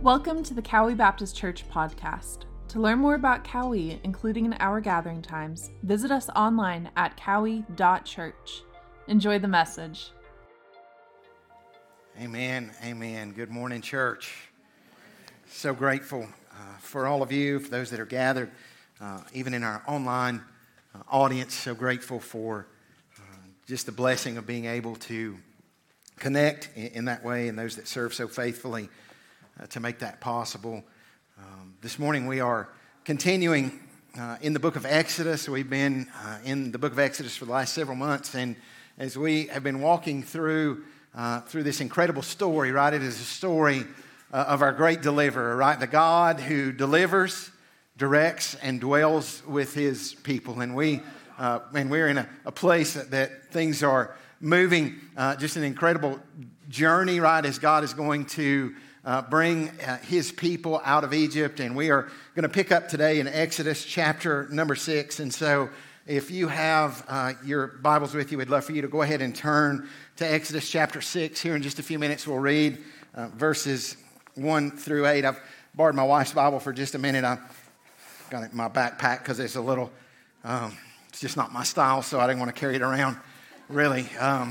Welcome to the Cowie Baptist Church podcast. To learn more about Cowie, including our gathering times, visit us online at cowie.church. Enjoy the message. Amen, amen. Good morning, church. So grateful for all of you, for those that are gathered, even in our online audience. So grateful for just the blessing of being able to connect in that way, and those that serve so faithfully to make that possible. This morning we are continuing in the book of Exodus. We've been in the book of Exodus for the last several months, and as we have been walking through this incredible story, right? It is a story of our great deliverer, right? The God who delivers, directs, and dwells with His people. And we're in a place that things are moving, just an incredible journey, right? As God is going to bring His people out of Egypt. And we are going to pick up today in Exodus chapter number 6. And so if you have your Bibles with you, we'd love for you to go ahead and turn to Exodus chapter 6. Here in just a few minutes, we'll read verses 1 through 8. I've borrowed my wife's Bible for just a minute. I've got it in my backpack because it's a little, it's just not my style, so I didn't want to carry it around, really.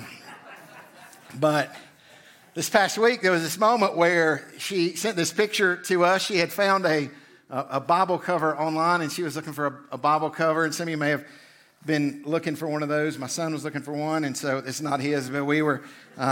But this past week, there was this moment where she sent this picture to us. She had found a Bible cover online, and she was looking for a Bible cover. And some of you may have been looking for one of those. My son was looking for one, and so it's not his, but we were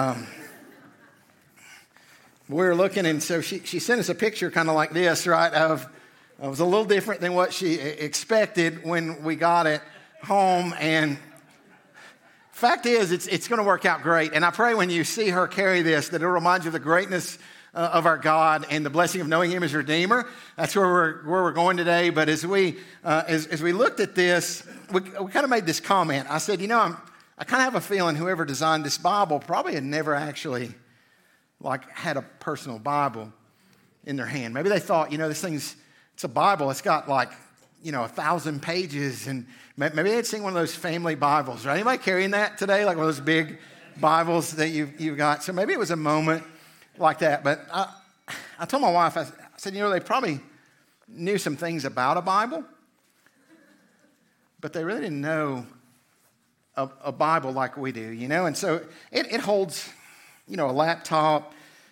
looking, and so she sent us a picture kind of like this, right? It was a little different than what she expected when we got it home, and fact is, it's going to work out great. And I pray when you see her carry this, that it'll remind you of the greatness of our God and the blessing of knowing Him as Redeemer. That's where we're going today. But as we looked at this, we kind of made this comment. I said, I kind of have a feeling whoever designed this Bible probably had never actually had a personal Bible in their hand. Maybe they thought, it's a Bible. It's got 1,000 pages, and maybe they'd seen one of those family Bibles, right? Anybody carrying that today, like one of those big Bibles that you've got? So maybe it was a moment like that. But I told my wife, I said, they probably knew some things about a Bible, but they really didn't know a Bible like we do, And so it holds, a laptop,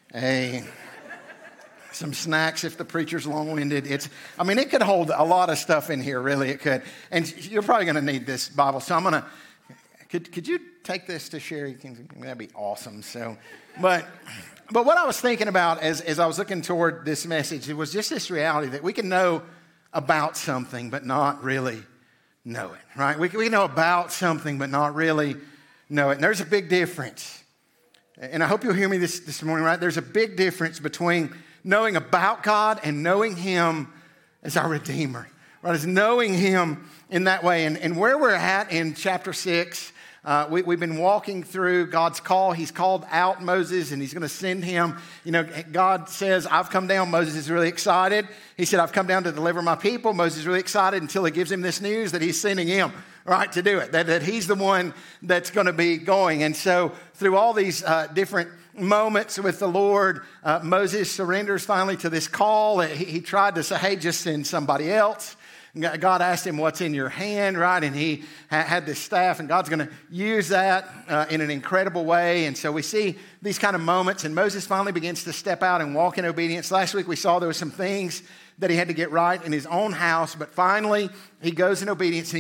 some snacks if the preacher's long-winded. It could hold a lot of stuff in here, really, it could. And you're probably going to need this Bible. So I'm going to, could you take this to Sherry? That'd be awesome. So, but what I was thinking about as I was looking toward this message, it was just this reality that we can know about something but not really know it, right? We know about something but not really know it. And there's a big difference. And I hope you'll hear me this morning, right? There's a big difference between knowing about God and knowing Him as our Redeemer, right? As knowing Him in that way. And where we're at in chapter 6, we've been walking through God's call. He's called out Moses, and He's going to send him. God says, I've come down. Moses is really excited. He said, I've come down to deliver my people. Moses is really excited until He gives him this news that He's sending him, right, to do it, that He's the one that's going to be going. And so through all these different moments with the Lord, Moses surrenders finally to this call. He tried to say, hey, just send somebody else. God asked him, what's in your hand, right? And he had this staff, and God's going to use that in an incredible way. And so we see these kind of moments, and Moses finally begins to step out and walk in obedience. Last week we saw there were some things that he had to get right in his own house, but finally he goes in obedience, and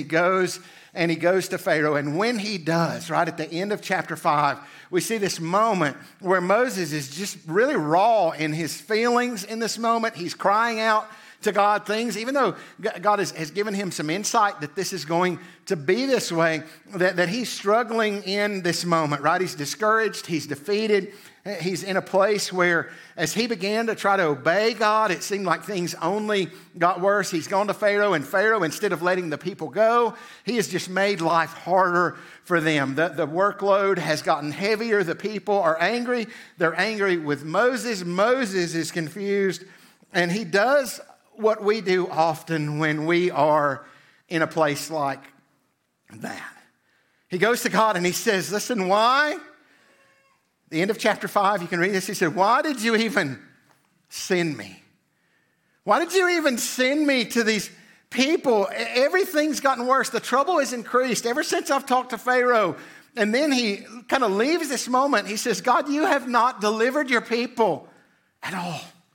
he goes to Pharaoh. And when he does, right at the end of chapter 5, we see this moment where Moses is just really raw in his feelings in this moment. He's crying out to God things, even though God has given him some insight that this is going to be this way, that he's struggling in this moment, right? He's discouraged, he's defeated. He's in a place where as he began to try to obey God, it seemed like things only got worse. He's gone to Pharaoh, and Pharaoh, instead of letting the people go, he has just made life harder for them. The workload has gotten heavier. The people are angry. They're angry with Moses. Moses is confused, and he does what we do often when we are in a place like that. He goes to God and he says, listen, why? The end of chapter 5, you can read this. He said, why did you even send me? Why did you even send me to these people? Everything's gotten worse. The trouble has increased ever since I've talked to Pharaoh. And then he kind of leaves this moment. He says, God, you have not delivered your people at all.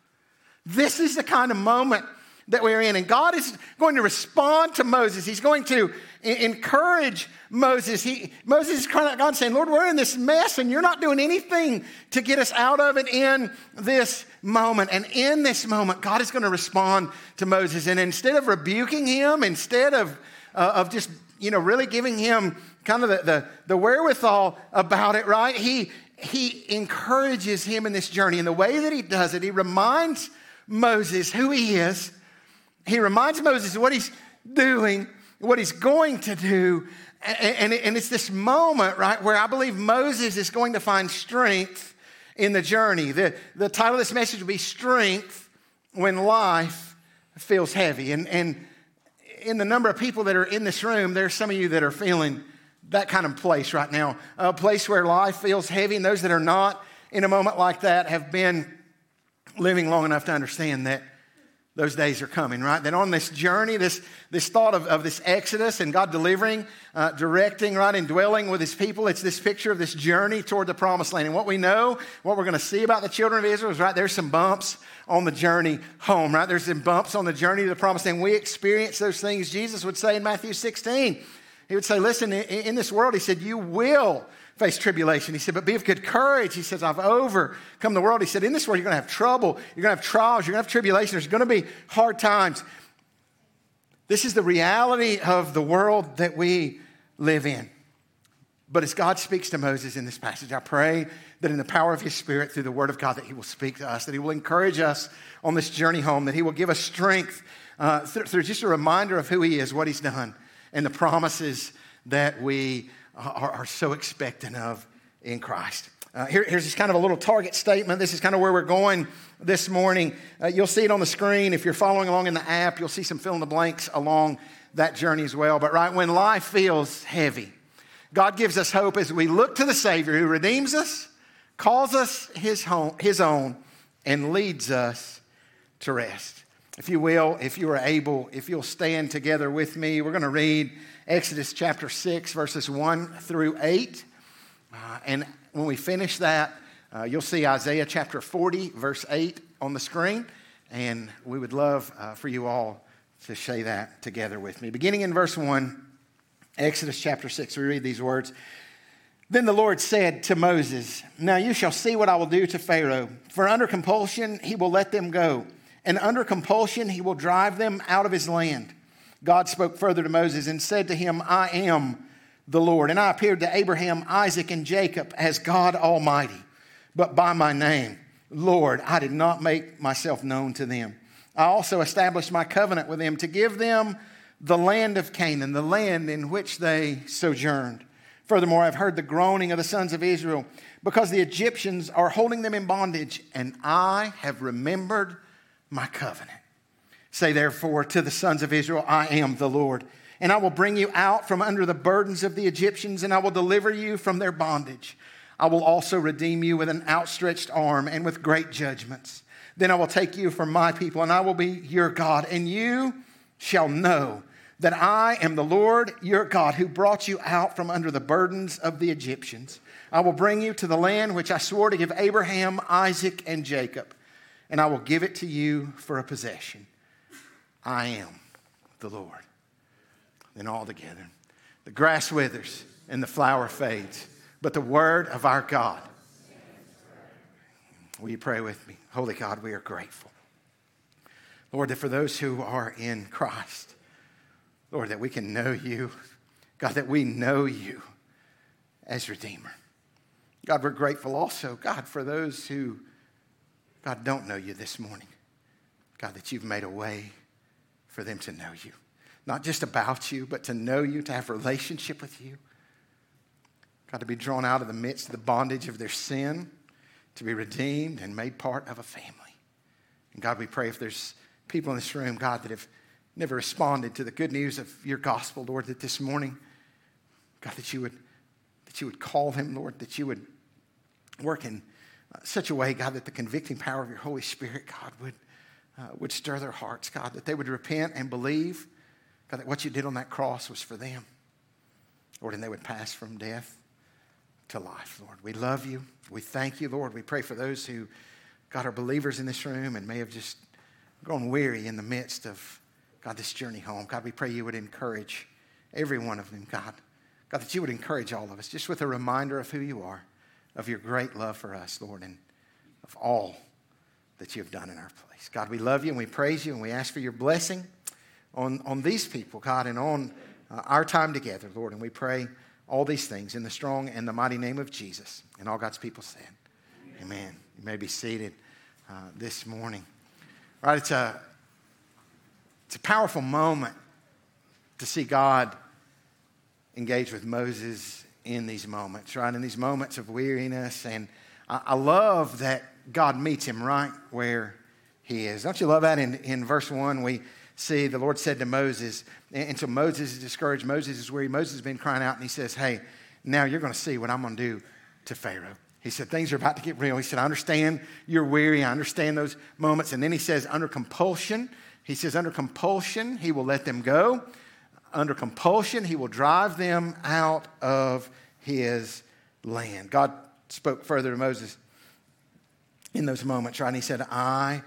This is the kind of moment that we're in. And God is going to respond to Moses. He's going to encourage Moses. Moses is crying out to God saying, Lord, we're in this mess and you're not doing anything to get us out of it in this moment. And in this moment, God is going to respond to Moses. And instead of rebuking him, instead of just, really giving him kind of the wherewithal about it, right? He encourages him in this journey. And the way that he does it, he reminds Moses who he is. He reminds Moses what he's doing, what he's going to do. And it's this moment, right, where I believe Moses is going to find strength in the journey. The title of this message will be Strength When Life Feels Heavy. And in the number of people that are in this room, there's some of you that are feeling that kind of place right now. A place where life feels heavy. And those that are not in a moment like that have been living long enough to understand that those days are coming, right? That on this journey, this thought of this Exodus and God delivering, directing, right, and dwelling with his people, it's this picture of this journey toward the promised land. And what we know, what we're going to see about the children of Israel is, right, there's some bumps on the journey home, right? There's some bumps on the journey to the promised land. We experience those things. Jesus would say in Matthew 16, he would say, listen, in this world, he said, you will face tribulation. He said, but be of good courage. He says, I've overcome the world. He said, in this world, you're going to have trouble. You're going to have trials. You're going to have tribulation. There's going to be hard times. This is the reality of the world that we live in. But as God speaks to Moses in this passage, I pray that in the power of his Spirit, through the word of God, that he will speak to us, that he will encourage us on this journey home, that he will give us strength through just a reminder of who he is, what he's done, and the promises that we are so expectant of in Christ. Here's just kind of a little target statement. This is kind of where we're going this morning. You'll see it on the screen. If you're following along in the app, you'll see some fill in the blanks along that journey as well. But right when life feels heavy, God gives us hope as we look to the Savior who redeems us, calls us his own, and leads us to rest. If you will, if you are able, if you'll stand together with me, we're going to read Exodus chapter 6, verses 1 through 8. And when we finish that, you'll see Isaiah chapter 40, verse 8 on the screen. And we would love for you all to say that together with me. Beginning in verse 1, Exodus chapter 6, we read these words. Then the Lord said to Moses, now you shall see what I will do to Pharaoh. For under compulsion he will let them go, and under compulsion he will drive them out of his land. God spoke further to Moses and said to him, I am the Lord. And I appeared to Abraham, Isaac, and Jacob as God Almighty. But by my name, Lord, I did not make myself known to them. I also established my covenant with them to give them the land of Canaan, the land in which they sojourned. Furthermore, I've heard the groaning of the sons of Israel because the Egyptians are holding them in bondage, and I have remembered my covenant. Say therefore to the sons of Israel, I am the Lord, and I will bring you out from under the burdens of the Egyptians, and I will deliver you from their bondage. I will also redeem you with an outstretched arm and with great judgments. Then I will take you for my people, and I will be your God, and you shall know that I am the Lord your God who brought you out from under the burdens of the Egyptians. I will bring you to the land which I swore to give Abraham, Isaac, and Jacob, and I will give it to you for a possession. I am the Lord. Then all together, the grass withers and the flower fades, but the word of our God. Will you pray with me? Holy God, we are grateful. Lord, that for those who are in Christ, Lord, that we can know you. God, that we know you as Redeemer. God, we're grateful also, God, for those who, God, don't know you this morning. God, that you've made a way for them to know you. Not just about you, but to know you, to have a relationship with you. God, to be drawn out of the midst of the bondage of their sin, to be redeemed and made part of a family. And God, we pray if there's people in this room, God, that have never responded to the good news of your gospel, Lord, that this morning, God, that you would call them, Lord, that you would work in such a way, God, that the convicting power of your Holy Spirit, God, would stir their hearts, God, that they would repent and believe, God, that what you did on that cross was for them, Lord, and they would pass from death to life, Lord. We love you. We thank you, Lord. We pray for those who, God, are believers in this room and may have just grown weary in the midst of, God, this journey home. God, we pray you would encourage every one of them, God. God, that you would encourage all of us just with a reminder of who you are, of your great love for us, Lord, and of all that you have done in our place. God, we love you and we praise you and we ask for your blessing on these people, God, and on our time together, Lord. And we pray all these things in the strong and the mighty name of Jesus. And all God's people said, amen. You may be seated this morning. All right, it's a powerful moment to see God engage with Moses in these moments, right? In these moments of weariness. And I love that God meets him right where he is. Don't you love that? In verse 1, we see the Lord said to Moses, and so Moses is discouraged. Moses is weary. Moses has been crying out, and he says, hey, now you're going to see what I'm going to do to Pharaoh. He said, things are about to get real. He said, I understand you're weary. I understand those moments. And then he says, under compulsion, he will let them go. Under compulsion, he will drive them out of his land. God spoke further to Moses in those moments, right? And he said, I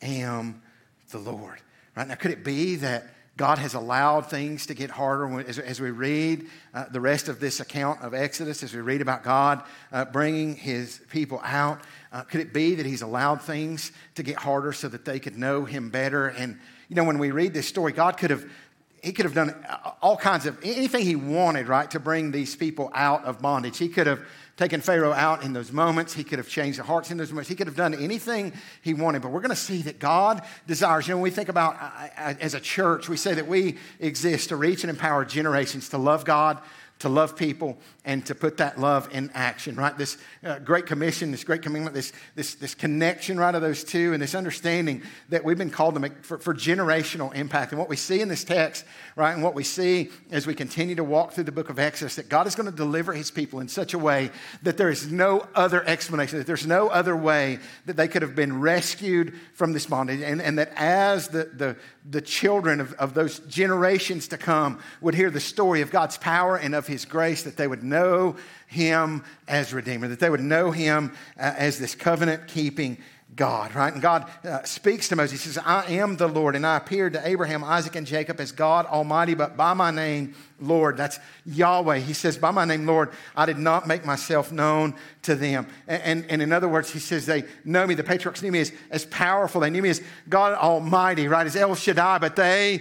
am the Lord. Right? Now, could it be that God has allowed things to get harder as we read the rest of this account of Exodus, as we read about God bringing his people out? Could it be that he's allowed things to get harder so that they could know him better? And, you know, when we read this story, God could have done all kinds of, anything he wanted, right, to bring these people out of bondage. He could have taken Pharaoh out in those moments. He could have changed the hearts in those moments. He could have done anything he wanted. But we're going to see that God desires, you know, when we think about, as a church, we say that we exist to reach and empower generations to love God, to love people, and to put that love in action, right? This great commission, this great commandment, this connection, right, of those two, and this understanding that we've been called to make for generational impact. And what we see in this text, right, and what we see as we continue to walk through the book of Exodus, that God is going to deliver his people in such a way that there is no other explanation, that there's no other way that they could have been rescued from this bondage, and that as the children of those generations to come would hear the story of God's power and of his grace, that they would know him as Redeemer, that they would know him as this covenant-keeping God, right? And God speaks to Moses. He says, I am the Lord, and I appeared to Abraham, Isaac, and Jacob as God Almighty, but by my name, Lord. That's Yahweh. He says, by my name, Lord, I did not make myself known to them. And in other words, he says, they know me. The patriarchs knew me as powerful. They knew me as God Almighty, right? As El Shaddai. But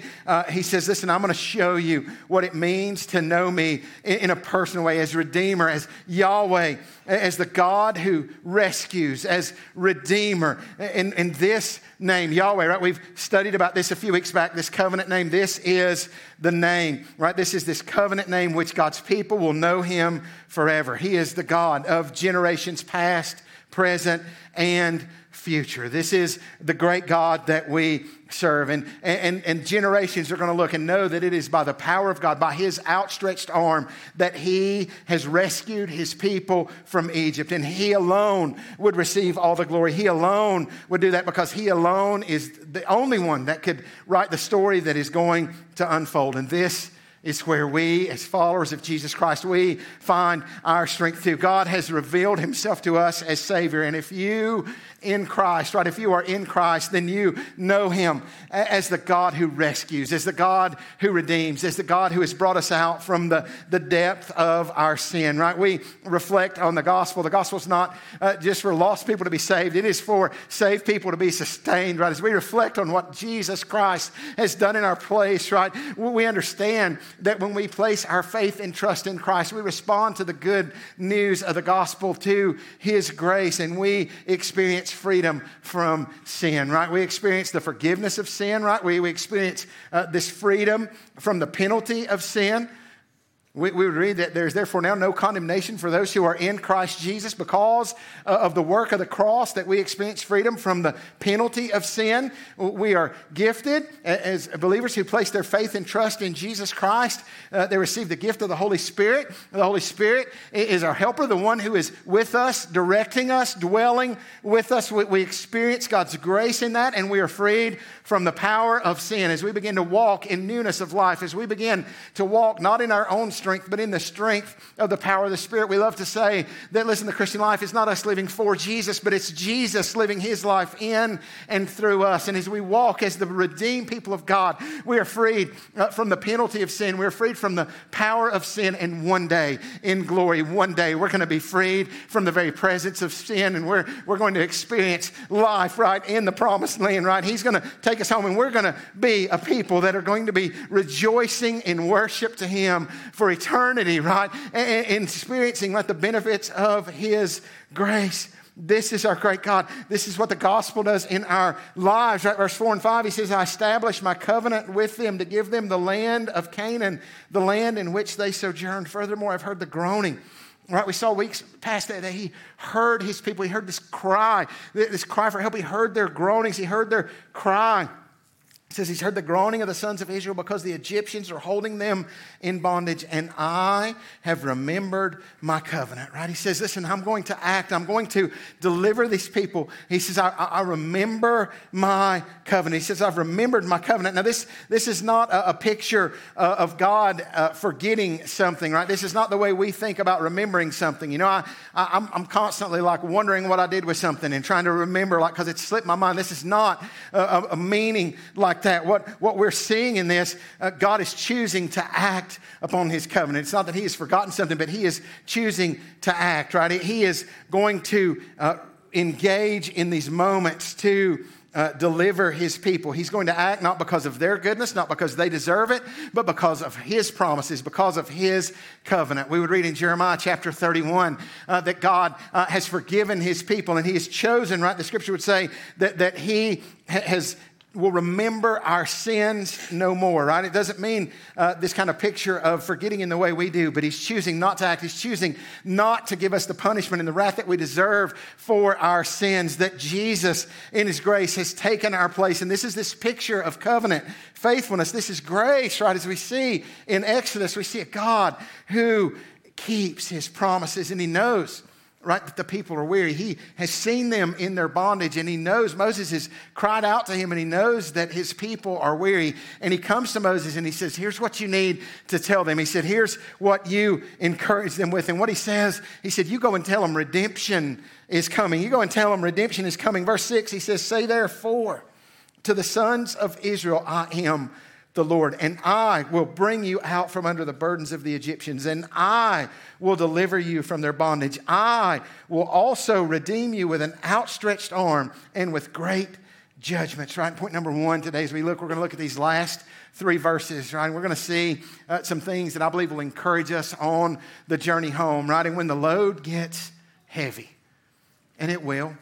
he says, listen, I'm going to show you what it means to know me in a personal way, as Redeemer, as Yahweh, as the God who rescues, as Redeemer. In this name, Yahweh, right? We've studied about this a few weeks back, this covenant name. This is the name, right? This is this covenant name which God's people will know him forever. He is the God of generations past, present, and future. This is the great God that we serve. And generations are going to look and know that it is by the power of God, by his outstretched arm, that he has rescued his people from Egypt. And he alone would receive all the glory. He alone would do that because he alone is the only one that could write the story that is going to unfold. And this is where we, as followers of Jesus Christ, we find our strength too. God has revealed himself to us as Savior. And if you in Christ, right, if you are in Christ, then you know him as the God who rescues, as the God who redeems, as the God who has brought us out from the depth of our sin, right? We reflect on the gospel. The gospel is not just for lost people to be saved. It is for saved people to be sustained, right? As we reflect on what Jesus Christ has done in our place, right, we understand that when we place our faith and trust in Christ, we respond to the good news of the gospel, to his grace, and we experience freedom from sin, right? We experience the forgiveness of sin, right? We experience this freedom from the penalty of sin. We would read that there is therefore now no condemnation for those who are in Christ Jesus because of the work of the cross, that we experience freedom from the penalty of sin. We are gifted as believers who place their faith and trust in Jesus Christ. They receive the gift of the Holy Spirit. The Holy Spirit is our helper, the one who is with us, directing us, dwelling with us. We experience God's grace in that, and we are freed from the power of sin as we begin to walk in newness of life, as we begin to walk not in our own strength, but in the strength of the power of the Spirit. We love to say that, listen, the Christian life is not us living for Jesus, but it's Jesus living his life in and through us. And as we walk as the redeemed people of God, we are freed from the penalty of sin. We're freed from the power of sin. And one day, in glory, one day, we're going to be freed from the very presence of sin. And we're going to experience life, right, in the promised land, right? He's going to take us home, and we're going to be a people that are going to be rejoicing in worship to him for eternity, right? And experiencing like the benefits of his grace. This is our great God. This is what the gospel does in our lives. Right? Verse 4 and 5, he says, I established my covenant with them to give them the land of Canaan, the land in which they sojourned. Furthermore, I've heard the groaning. Right, we saw weeks past that he heard his people. He heard this cry for help. He heard their groanings. He heard their cry. It says he's heard the groaning of the sons of Israel because the Egyptians are holding them in bondage, and I have remembered my covenant, right? He says, listen, I'm going to act. I'm going to deliver these people. He says, I remember my covenant. He says, I've remembered my covenant. Now, this is not a picture of God forgetting something, right? This is not the way we think about remembering something. You know, I'm constantly like wondering what I did with something and trying to remember, like, because it slipped my mind. This is not a meaning like that. What we're seeing in this, God is choosing to act upon his covenant. It's not that he has forgotten something, but he is choosing to act, right? He is going to engage in these moments to deliver his people. He's going to act not because of their goodness, not because they deserve it, but because of his promises, because of his covenant. We would read in Jeremiah chapter 31 that God has forgiven his people, and he has chosen, right? The scripture would say that he will remember our sins no more, right? It doesn't mean this kind of picture of forgetting in the way we do, but he's choosing not to act. He's choosing not to give us the punishment and the wrath that we deserve for our sins, that Jesus in his grace has taken our place. And this is this picture of covenant faithfulness. This is grace, right? As we see in Exodus, we see a God who keeps his promises, and he knows, right, that the people are weary. He has seen them in their bondage, and he knows Moses has cried out to him, and he knows that his people are weary. And he comes to Moses and he says, here's what you need to tell them. He said, here's what you encourage them with. And what he says, he said, you go and tell them redemption is coming. You go and tell them redemption is coming. Verse 6, he says, say therefore to the sons of Israel, I am the Lord, and I will bring you out from under the burdens of the Egyptians, and I will deliver you from their bondage. I will also redeem you with an outstretched arm and with great judgments, right? Point number one today as we're going to look at these last three verses, right? We're going to see some things that I believe will encourage us on the journey home, right? And when the load gets heavy, and it will.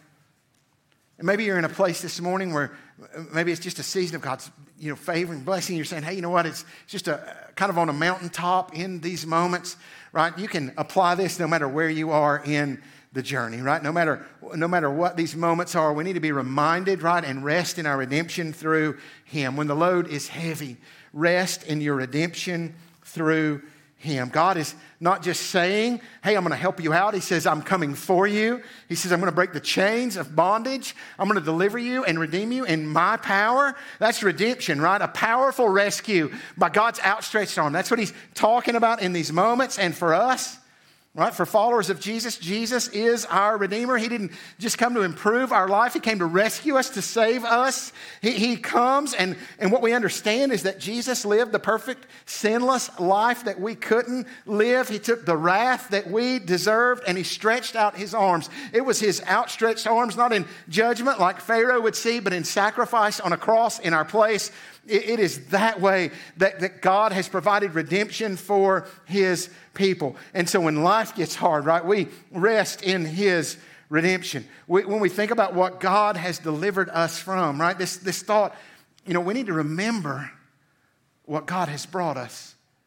And maybe you're in a place this morning where maybe it's just a season of God's, favor and blessing. You're saying, hey, you know what? It's just a kind of on a mountaintop in these moments, right? You can apply this no matter where you are in the journey, right? No matter what these moments are, we need to be reminded, right, and rest in our redemption through him. When the load is heavy, rest in your redemption through him. God is not just saying, hey, I'm going to help you out. He says, I'm coming for you. He says, I'm going to break the chains of bondage. I'm going to deliver you and redeem you in my power. That's redemption, right? A powerful rescue by God's outstretched arm. That's what he's talking about in these moments. And for us, right, for followers of Jesus, Jesus is our Redeemer. He didn't just come to improve our life. He came to rescue us, to save us. He comes, and what we understand is that Jesus lived the perfect, sinless life that we couldn't live. He took the wrath that we deserved, and he stretched out his arms. It was his outstretched arms, not in judgment like Pharaoh would see, but in sacrifice on a cross in our place. It is that way that God has provided redemption for his people. And so when life gets hard, right, we rest in his redemption. When we think about what God has delivered us from, right, this thought, we need to remember what God has brought us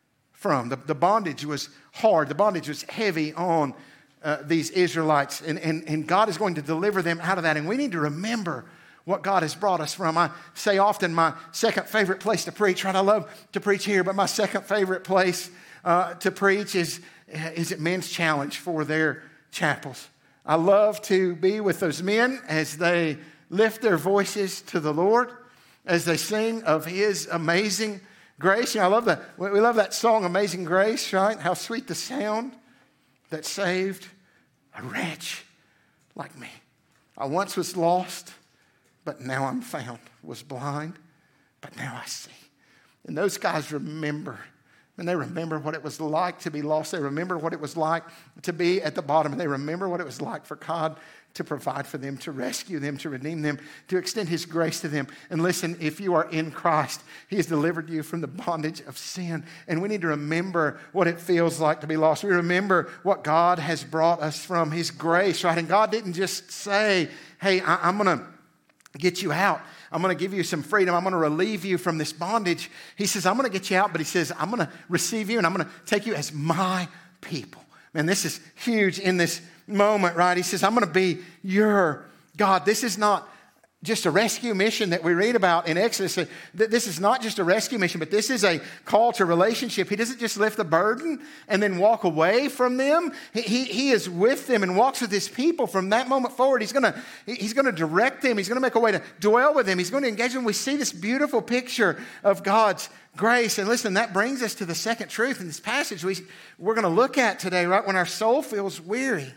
from. The bondage was hard. The bondage was heavy on these Israelites. And God is going to deliver them out of that. And we need to remember what God has brought us from. I say often my second favorite place to preach, right? I love to preach here, but my second favorite place to preach is at Men's Challenge for their chapels. I love to be with those men as they lift their voices to the Lord, as they sing of His amazing grace. You know, we love that song, Amazing Grace, right? How sweet the sound that saved a wretch like me. I once was lost, but now I'm found. Was blind, but now I see. And those guys remember. And they remember what it was like to be lost. They remember what it was like to be at the bottom. And they remember what it was like for God to provide for them, to rescue them, to redeem them, to extend His grace to them. And listen, if you are in Christ, He has delivered you from the bondage of sin. And we need to remember what it feels like to be lost. We remember what God has brought us from, His grace, right? And God didn't just say, hey, I'm going to get you out. I'm going to give you some freedom. I'm going to relieve you from this bondage. He says, I'm going to get you out, but He says, I'm going to receive you and I'm going to take you as my people. Man, this is huge in this moment, right? He says, I'm going to be your God. This is not just a rescue mission that we read about in Exodus. This is not just a rescue mission, but this is a call to relationship. He doesn't just lift the burden and then walk away from them. He is with them and walks with His people from that moment forward. He's going to direct them. He's going to make a way to dwell with them. He's going to engage them. We see this beautiful picture of God's grace. And listen, that brings us to the second truth in this passage we're going to look at today, right? When our soul feels weary,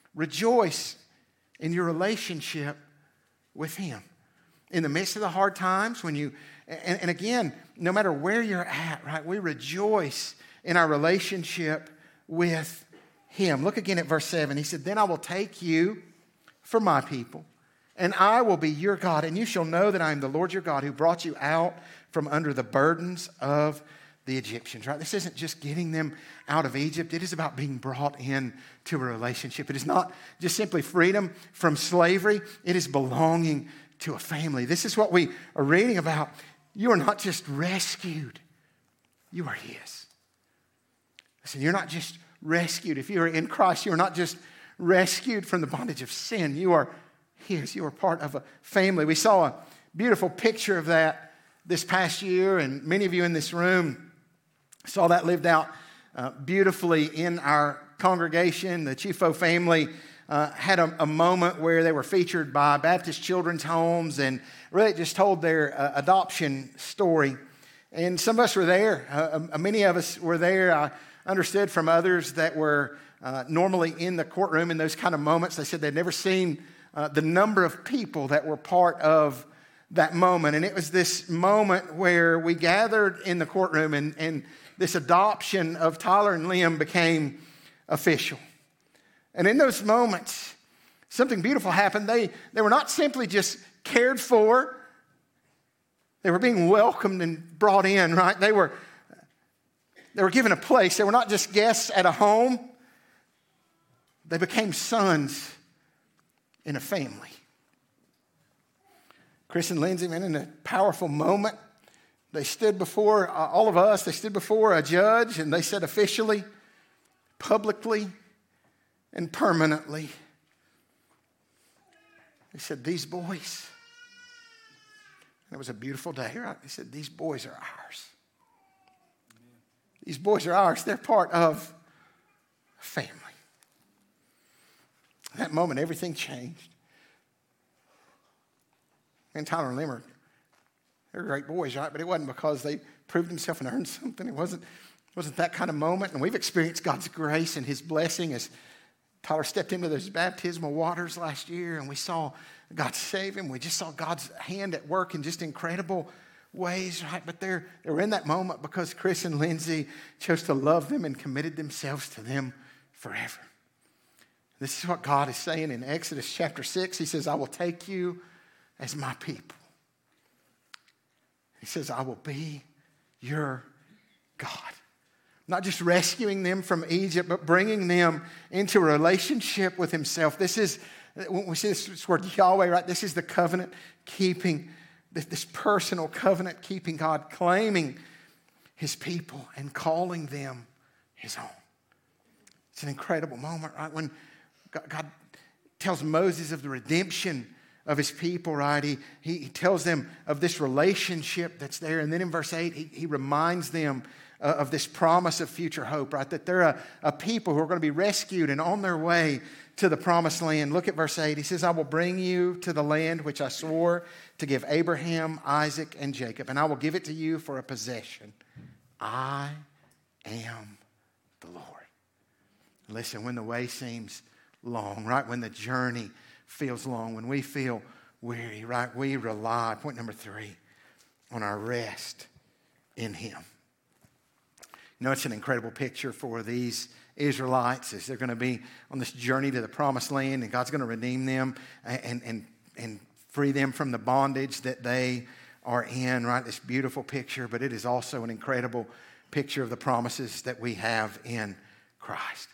rejoice in your relationship with Him. In the midst of the hard times, and again, no matter where you're at, right, we rejoice in our relationship with Him. Look again at verse 7. He said, then I will take you for my people, and I will be your God, and you shall know that I am the Lord your God who brought you out from under the burdens of the Egyptians, right? This isn't just getting them out of Egypt. It is about being brought in to a relationship. It is not just simply freedom from slavery. It is belonging to a family. This is what we are reading about. You are not just rescued. You are His. Listen, you're not just rescued. If you are in Christ, you are not just rescued from the bondage of sin. You are His. You are part of a family. We saw a beautiful picture of that this past year, and many of you in this room saw that lived out beautifully in our congregation. The Chifo family had a moment where they were featured by Baptist Children's Homes and really just told their adoption story. And some of us were there. Many of us were there. I understood from others that were normally in the courtroom in those kind of moments. They said they'd never seen the number of people that were part of that moment. And it was this moment where we gathered in the courtroom and this adoption of Tyler and Liam became official. And in those moments, something beautiful happened. They were not simply just cared for. They were being welcomed and brought in, right? They were given a place. They were not just guests at a home. They became sons in a family. Chris and Lindsay, man, in a powerful moment, they stood before all of us. They stood before a judge, and they said officially, publicly, and permanently, they said, these boys, and it was a beautiful day, right? They said, these boys are ours. These boys are ours. They're part of a family. At that moment, everything changed. And Tyler and Liam they're great boys, right? But it wasn't because they proved themselves and earned something. It wasn't that kind of moment. And we've experienced God's grace and His blessing as Tyler stepped into those baptismal waters last year, and we saw God save him. We just saw God's hand at work in just incredible ways, right? But they were in that moment because Chris and Lindsay chose to love them and committed themselves to them forever. This is what God is saying in Exodus chapter 6. He says, I will take you as my people. He says, I will be your God. Not just rescuing them from Egypt, but bringing them into a relationship with Himself. This is, when we see this word Yahweh, right? This is the covenant keeping, this personal covenant keeping God, claiming his people and calling them his own. It's an incredible moment, right? When God tells Moses of the redemption of his people, right? He tells them of this relationship that's there. And then in verse 8, he reminds them of this promise of future hope, right? That they're a people who are going to be rescued and on their way to the promised land. Look at verse 8. He says, I will bring you to the land which I swore to give Abraham, Isaac, and Jacob, and I will give it to you for a possession. I am the Lord. Listen, when the way seems long, right? When the journey feels long, when we feel weary, right? We rely, point number 3, on our rest in Him. You know, it's an incredible picture for these Israelites as they're going to be on this journey to the promised land, and God's going to redeem them and free them from the bondage that they are in, right? This beautiful picture, but it is also an incredible picture of the promises that we have in Christ.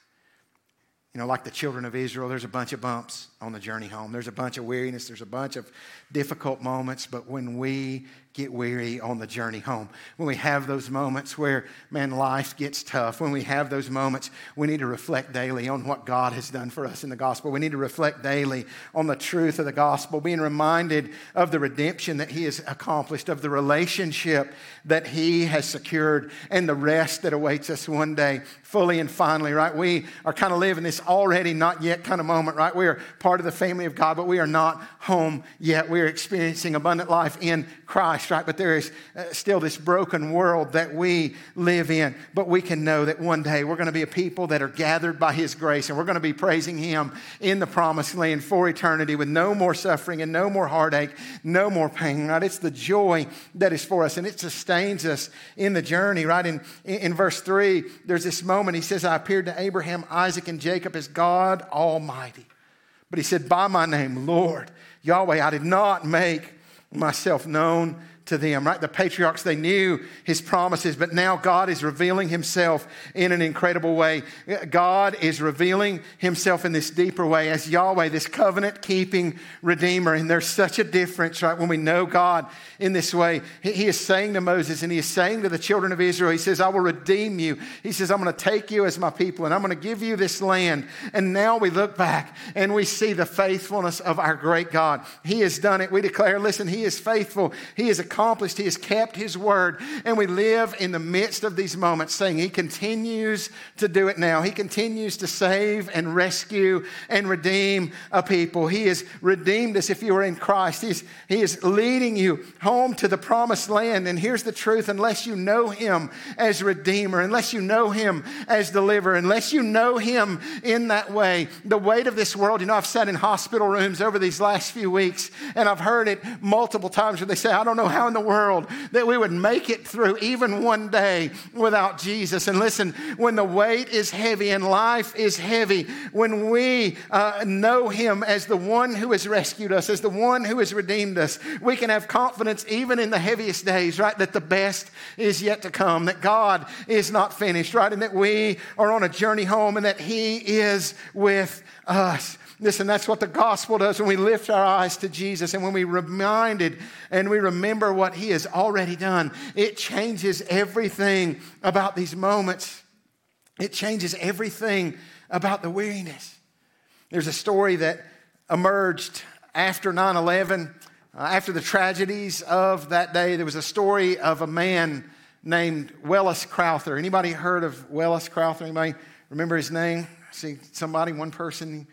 You know, like the children of Israel, there's a bunch of bumps on the journey home. There's a bunch of weariness. There's a bunch of difficult moments. But when we get weary on the journey home, when we have those moments where, man, life gets tough, when we have those moments, we need to reflect daily on what God has done for us in the gospel. We need to reflect daily on the truth of the gospel, being reminded of the redemption that He has accomplished, of the relationship that He has secured, and the rest that awaits us one day, fully and finally, right? We are kind of living this already not yet kind of moment, right? We are part of the family of God, but we are not home yet. We are experiencing abundant life in Christ, right? But there is still this broken world that we live in. But we can know that one day we're going to be a people that are gathered by His grace, and we're going to be praising Him in the promised land for eternity with no more suffering and no more heartache, no more pain, right? It's the joy that is for us, and it sustains us in the journey, right? In verse 3, there's this moment. He says, I appeared to Abraham, Isaac, and Jacob as God Almighty. But He said, by my name, Lord, Yahweh, I did not make myself known to them, right? The patriarchs, they knew His promises, but now God is revealing Himself in an incredible way. God is revealing Himself in this deeper way as Yahweh, this covenant-keeping Redeemer. And there's such a difference, right? When we know God in this way, He is saying to Moses, and He is saying to the children of Israel, He says, I will redeem you. He says, I'm going to take you as my people, and I'm going to give you this land. And now we look back and we see the faithfulness of our great God. He has done it. We declare, listen, He is faithful. He is accomplished. He has kept His word. And we live in the midst of these moments saying He continues to do it now. He continues to save and rescue and redeem a people. He has redeemed us if you are in Christ. He is leading you home to the promised land. And here's the truth. Unless you know Him as Redeemer, unless you know Him as Deliverer, unless you know Him in that way, the weight of this world, you know, I've sat in hospital rooms over these last few weeks, and I've heard it multiple times where they say, I don't know how in the world that we would make it through even one day without Jesus. And listen, when the weight is heavy and life is heavy, when we know Him as the one who has rescued us, as the one who has redeemed us, we can have confidence even in the heaviest days, right? That the best is yet to come, that God is not finished, right? And that we are on a journey home and that He is with us. Listen, that's what the gospel does when we lift our eyes to Jesus and when we reminded and we remember what He has already done. It changes everything about these moments. It changes everything about the weariness. There's a story that emerged after 9/11, after the tragedies of that day. There was a story of a man named Welles Crowther. Anybody heard of Welles Crowther? Anybody remember his name? See somebody, one person.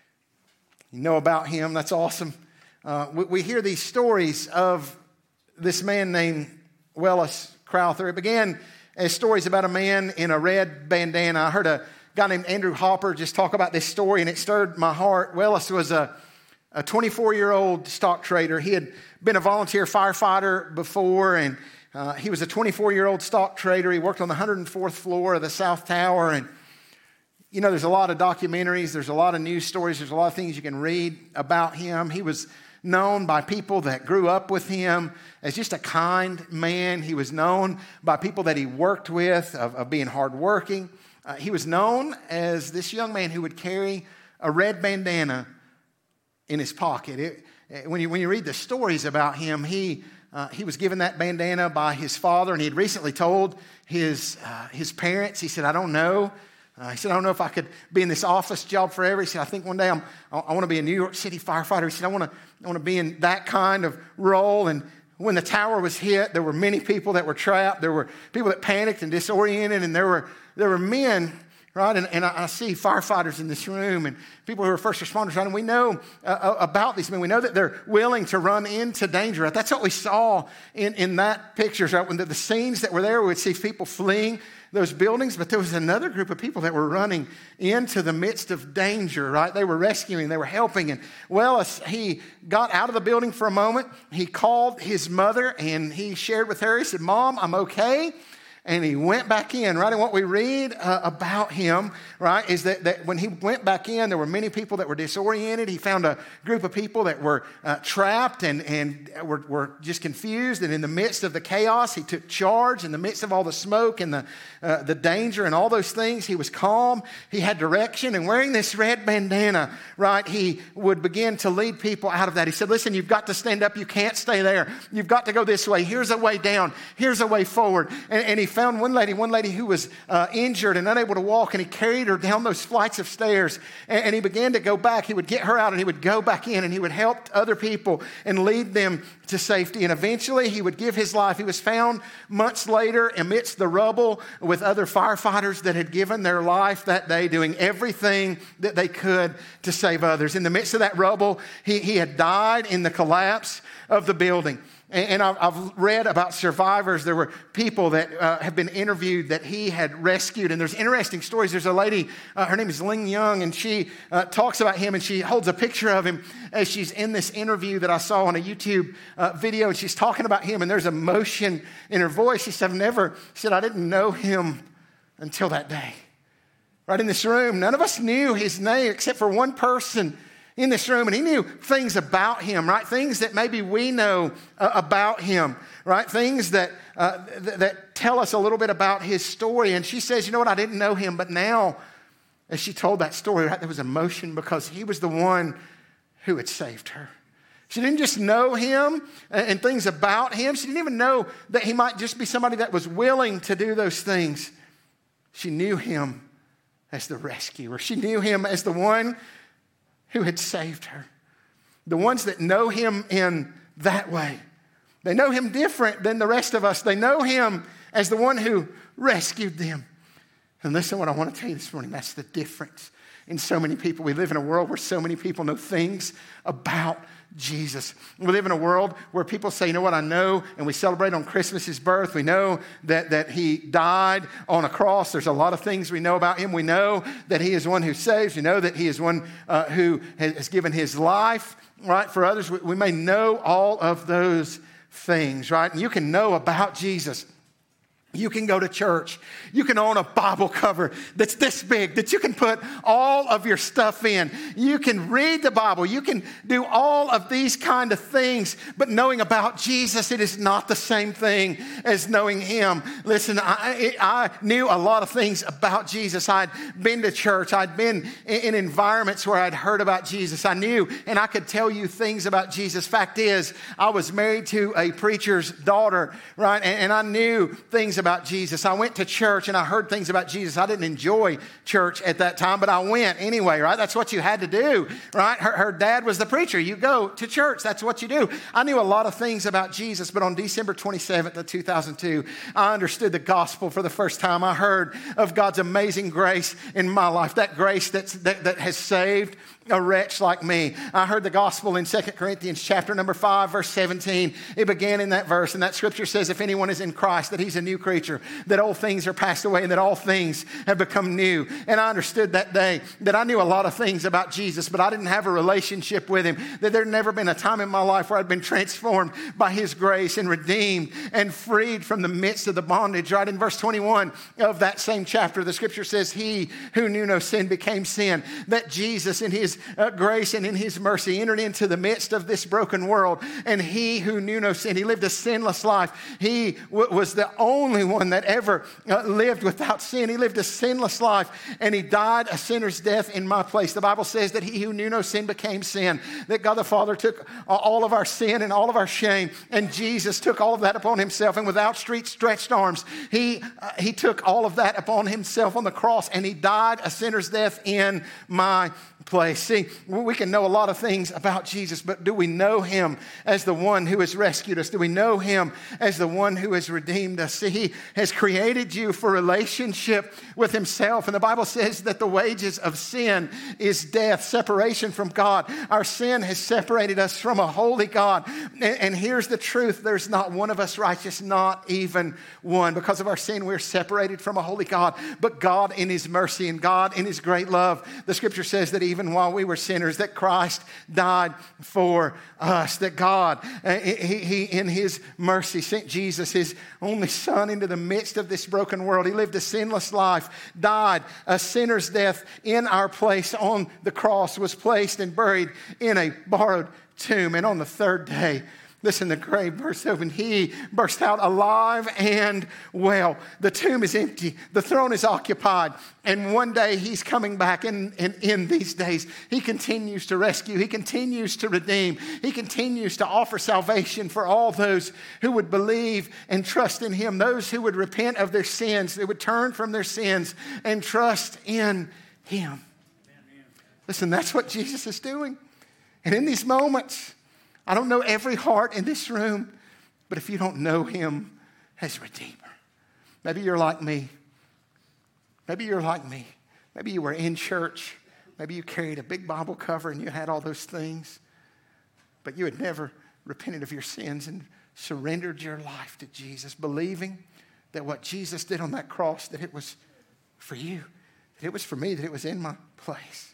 You know about him. That's awesome. We hear these stories of this man named Welles Crowther. It began as stories about a man in a red bandana. I heard a guy named Andrew Hopper just talk about this story, and it stirred my heart. Welles was a 24-year-old stock trader. He had been a volunteer firefighter before, and he was a 24-year-old stock trader. He worked on the 104th floor of the South Tower, and you know, there's a lot of documentaries, there's a lot of news stories, there's a lot of things you can read about him. He was known by people that grew up with him as just a kind man. He was known by people that he worked with of being hardworking. He was known as this young man who would carry a red bandana in his pocket. when you read the stories about him, he was given that bandana by his father, and he had recently told his parents, he said, I don't know. He said, I don't know if I could be in this office job forever. He said, I think one day I want to be a New York City firefighter. He said, I want to be in that kind of role. And when the tower was hit, there were many people that were trapped. There were people that panicked and disoriented, and there were men, right? And I see firefighters in this room and people who are first responders, right? And we know about these men. We know that they're willing to run into danger. Right? That's what we saw in that pictures, right? When the scenes that were there, we would see people fleeing those buildings, but there was another group of people that were running into the midst of danger, right? They were rescuing, they were helping. And well, as he got out of the building for a moment, he called his mother and he shared with her, he said, Mom, I'm okay. And he went back in, right? And what we read about him, right, is that when he went back in, there were many people that were disoriented. He found a group of people that were trapped and were just confused. And in the midst of the chaos, he took charge. In the midst of all the smoke and the danger and all those things, he was calm. He had direction. And wearing this red bandana, right, he would begin to lead people out of that. He said, listen, you've got to stand up. You can't stay there. You've got to go this way. Here's a way down. Here's a way forward. And he found one lady who was injured and unable to walk, and he carried her down those flights of stairs, and he began to go back. He would get her out, and he would go back in, and he would help other people and lead them to safety. And eventually, he would give his life. He was found months later amidst the rubble with other firefighters that had given their life that day, doing everything that they could to save others. In the midst of that rubble, he had died in the collapse of the building. And I've read about survivors. There were people that have been interviewed that he had rescued. And there's interesting stories. There's a lady, her name is Ling Young, and she talks about him, and she holds a picture of him as she's in this interview that I saw on a YouTube video. And she's talking about him, and there's emotion in her voice. She said, I didn't know him until that day. Right in this room, none of us knew his name except for one person in this room, and he knew things about him, right? Things that maybe we know about him, right? Things that tell us a little bit about his story. And she says, you know what, I didn't know him, but now, as she told that story, right, there was emotion because he was the one who had saved her. She didn't just know him and things about him. She didn't even know that he might just be somebody that was willing to do those things. She knew him as the rescuer. She knew him as the one who had saved her. The ones that know him in that way, they know him different than the rest of us. They know him as the one who rescued them. And listen, what I want to tell you this morning, that's the difference in so many people. We live in a world where so many people know things about Jesus. We live in a world where people say, you know what, I know, and we celebrate on Christmas his birth. We know that he died on a cross. There's a lot of things we know about him. We know that he is one who saves. We know that he is one who has given his life, right, for others. We may know all of those things, right? And you can know about Jesus. You can go to church. You can own a Bible cover that's this big that you can put all of your stuff in. You can read the Bible. You can do all of these kind of things. But knowing about Jesus, it is not the same thing as knowing him. Listen, I knew a lot of things about Jesus. I'd been to church. I'd been in environments where I'd heard about Jesus. I knew and I could tell you things about Jesus. Fact is, I was married to a preacher's daughter, right? And I knew things about Jesus. I went to church and I heard things about Jesus. I didn't enjoy church at that time, but I went anyway, right? That's what you had to do, right? Her dad was the preacher. You go to church. That's what you do. I knew a lot of things about Jesus, but on December 27th of 2002, I understood the gospel for the first time. I heard of God's amazing grace in my life, that grace that has saved a wretch like me. I heard the gospel in 2 Corinthians chapter number 5, verse 17. It began in that verse, and that scripture says, if anyone is in Christ, that he's a new creature, that old things are passed away, and that all things have become new. And I understood that day that I knew a lot of things about Jesus, but I didn't have a relationship with him, that there'd never been a time in my life where I'd been transformed by his grace and redeemed and freed from the midst of the bondage. Right in verse 21 of that same chapter, the scripture says, he who knew no sin became sin, that Jesus in his his grace and in his mercy, entered into the midst of this broken world. And he who knew no sin, he lived a sinless life. He was the only one that ever lived without sin. He lived a sinless life, and he died a sinner's death in my place. The Bible says that he who knew no sin became sin, that God the Father took all of our sin and all of our shame, and Jesus took all of that upon himself. And with outstretched arms, he took all of that upon himself on the cross, and he died a sinner's death in my place. See, we can know a lot of things about Jesus, but do we know him as the one who has rescued us? Do we know him as the one who has redeemed us? See, he has created you for relationship with himself. And the Bible says that the wages of sin is death, separation from God. Our sin has separated us from a holy God. And here's the truth. There's not one of us righteous, not even one. Because of our sin, we're separated from a holy God. But God in his mercy and God in his great love, the scripture says that even while we were sinners, that Christ died for us, that God, he in his mercy sent Jesus, his only son, into the midst of this broken world. He lived a sinless life, died a sinner's death in our place on the cross, was placed and buried in a borrowed tomb. And on the third day, listen, the grave burst open. He burst out alive and well. The tomb is empty. The throne is occupied. And one day he's coming back. And in these days, he continues to rescue. He continues to redeem. He continues to offer salvation for all those who would believe and trust in him. Those who would repent of their sins. They would turn from their sins and trust in him. Listen, that's what Jesus is doing. And in these moments, I don't know every heart in this room, but if you don't know him as Redeemer, maybe you're like me. Maybe you're like me. Maybe you were in church. Maybe you carried a big Bible cover and you had all those things, but you had never repented of your sins and surrendered your life to Jesus, believing that what Jesus did on that cross, that it was for you, that it was for me, that it was in my place.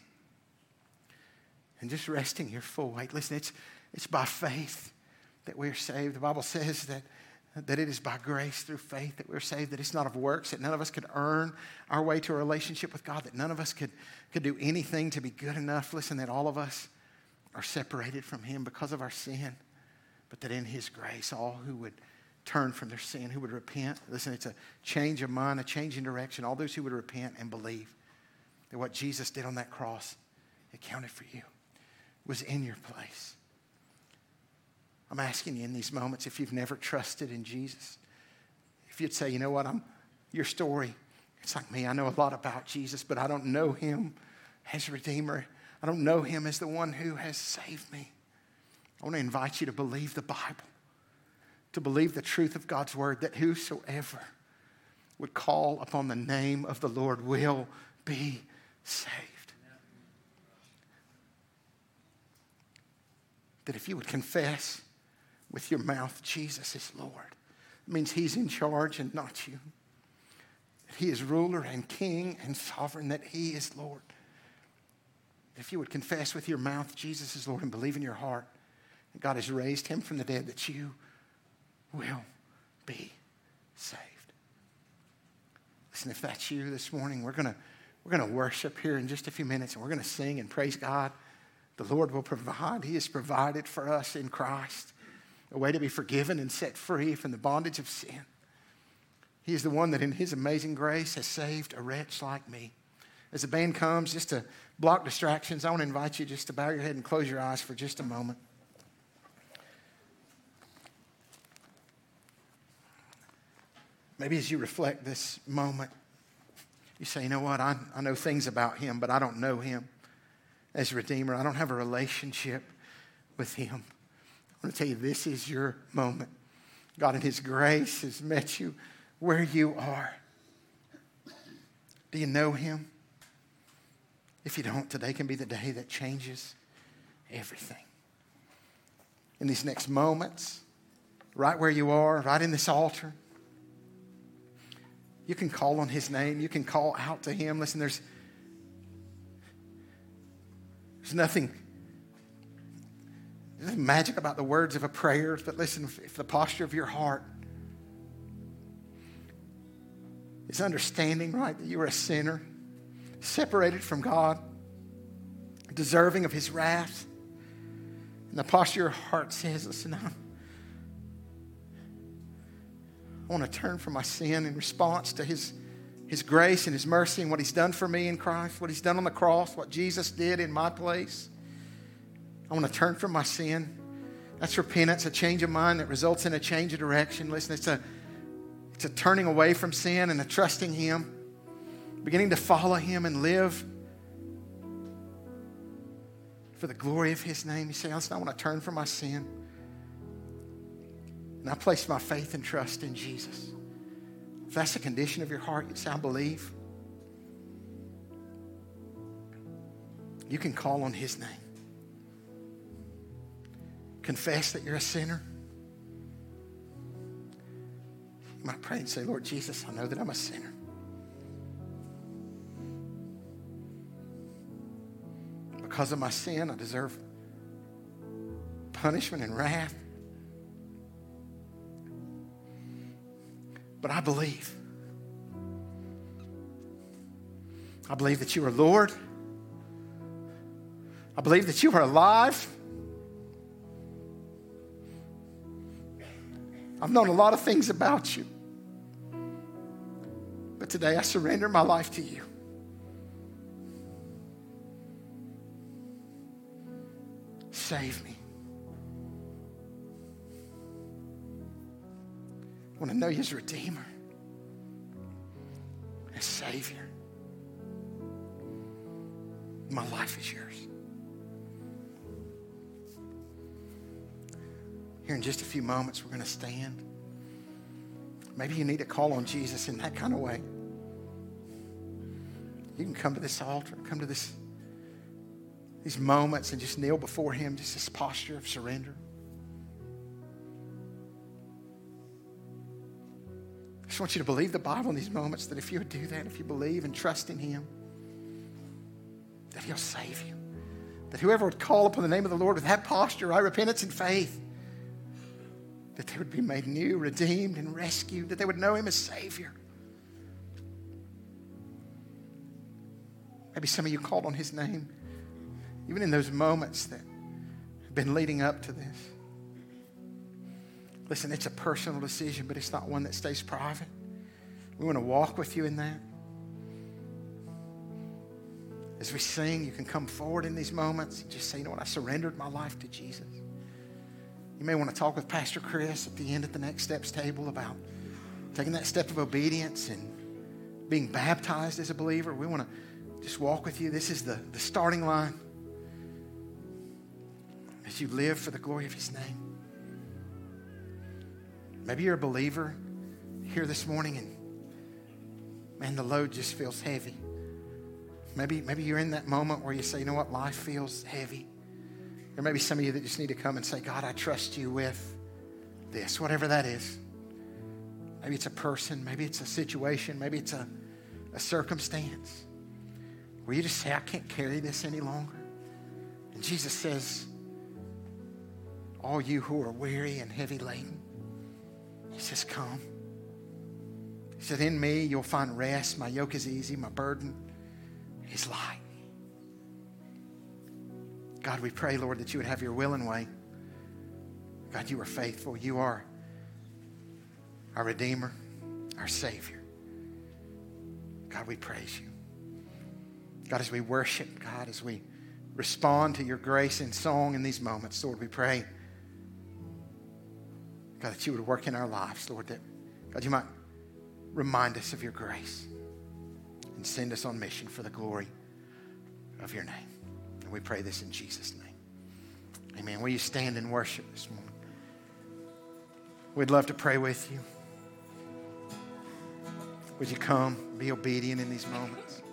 And just resting your full weight. Listen, it's by faith that we're saved. The Bible says that it is by grace through faith that we're saved, that it's not of works, that none of us could earn our way to a relationship with God, that none of us could do anything to be good enough. Listen, that all of us are separated from him because of our sin, but that in his grace, all who would turn from their sin, who would repent, listen, it's a change of mind, a change in direction. All those who would repent and believe that what Jesus did on that cross, it counted for you, was in your place. I'm asking you in these moments, if you've never trusted in Jesus, if you'd say, you know what, your story, it's like me. I know a lot about Jesus, but I don't know him as Redeemer. I don't know him as the one who has saved me. I want to invite you to believe the Bible, to believe the truth of God's word, that whosoever would call upon the name of the Lord will be saved. That if you would confess with your mouth Jesus is Lord, it means he's in charge and not you. That he is ruler and king and sovereign, that he is Lord. If you would confess with your mouth Jesus is Lord and believe in your heart that God has raised him from the dead, that you will be saved. Listen, if that's you this morning, we're gonna worship here in just a few minutes, and we're gonna sing and praise God. The Lord will provide. He has provided for us in Christ a way to be forgiven and set free from the bondage of sin. He is the one that in his amazing grace has saved a wretch like me. As the band comes, just to block distractions, I want to invite you just to bow your head and close your eyes for just a moment. Maybe as you reflect this moment, you say, you know what, I know things about him, but I don't know him as Redeemer. I don't have a relationship with him. I want to tell you, this is your moment. God in his grace has met you where you are. Do you know him? If you don't, today can be the day that changes everything. In these next moments, right where you are, right in this altar, you can call on his name. You can call out to him. Listen, there's nothing magic about the words of a prayer, but listen, if the posture of your heart is understanding, right, that you are a sinner, separated from God, deserving of his wrath. And the posture of your heart says, listen, I want to turn from my sin in response to his grace and his mercy and what he's done for me in Christ, what he's done on the cross, what Jesus did in my place. I want to turn from my sin. That's repentance, a change of mind that results in a change of direction. Listen, it's a turning away from sin and a trusting him, beginning to follow him and live for the glory of his name. You say, listen, I want to turn from my sin. And I place my faith and trust in Jesus. If that's the condition of your heart, you say, I believe. You can call on his name. Confess that you're a sinner. You might pray and say, Lord Jesus, I know that I'm a sinner. Because of my sin, I deserve punishment and wrath. But I believe. I believe that you are Lord. I believe that you are alive. I've known a lot of things about you. But today I surrender my life to you. Save me. I want to know you as Redeemer, as Savior. My life is yours. Here in just a few moments, we're going to stand. Maybe you need to call on Jesus in that kind of way. You can come to this altar, come to these moments and just kneel before him, just this posture of surrender. I just want you to believe the Bible in these moments, that if you would do that, if you believe and trust in him, that he'll save you. That whoever would call upon the name of the Lord with that posture, right, repentance and faith, that they would be made new, redeemed, and rescued, that they would know him as Savior. Maybe some of you called on his name, even in those moments that have been leading up to this. Listen, it's a personal decision, but it's not one that stays private. We want to walk with you in that. As we sing, you can come forward in these moments and just say, you know what, I surrendered my life to Jesus. You may want to talk with Pastor Chris at the end at the Next Steps table about taking that step of obedience and being baptized as a believer. We want to just walk with you. This is the starting line as you live for the glory of his name. Maybe you're a believer here this morning and, man, the load just feels heavy. Maybe you're in that moment where you say, you know what, life feels heavy. There may be some of you that just need to come and say, God, I trust you with this, whatever that is. Maybe it's a person, maybe it's a situation, maybe it's a circumstance where you just say, I can't carry this any longer. And Jesus says, all you who are weary and heavy laden, he says, come. He said, in me you'll find rest. My yoke is easy, my burden is light. God, we pray, Lord, that you would have your will and way. God, you are faithful. You are our Redeemer, our Savior. God, we praise you. God, as we worship, God, as we respond to your grace in song in these moments, Lord, we pray, God, that you would work in our lives, Lord, that, God, you might remind us of your grace and send us on mission for the glory of your name. And we pray this in Jesus' name. Amen. Will you stand and worship this morning? We'd love to pray with you. Would you come, be obedient in these moments?